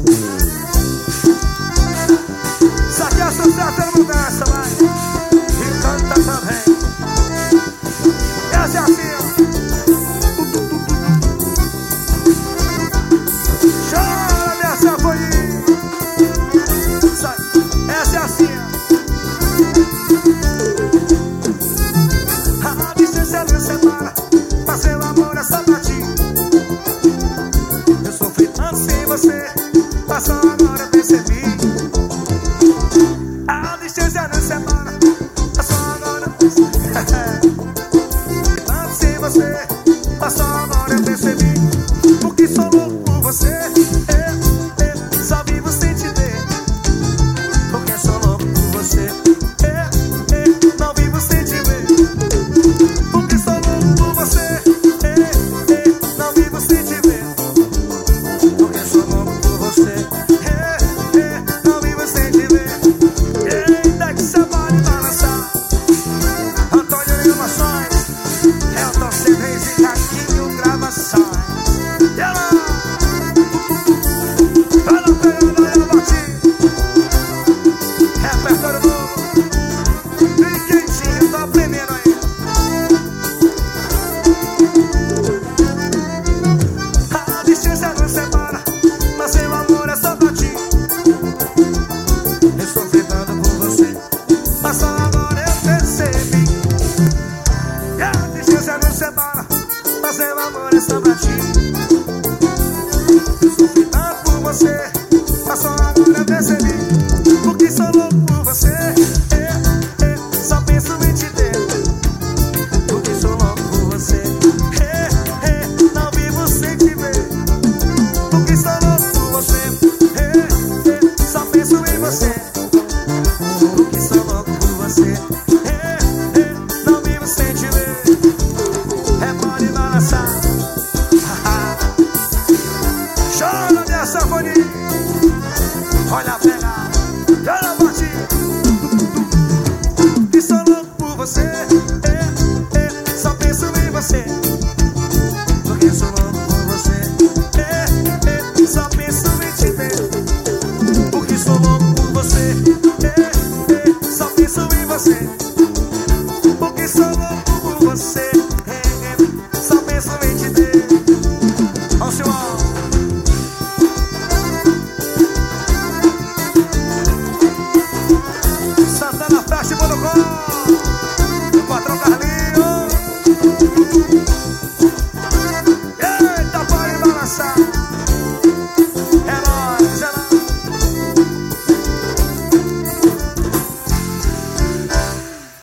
Isso aqui é a sucesso da mudança, vai. E canta também. Essa é assim, ó. Chora, minha sanfoninha. Essa é assim, ó. A distância nos separa, mas seu amor é só pra ti. Eu sofri tanto sem você, passou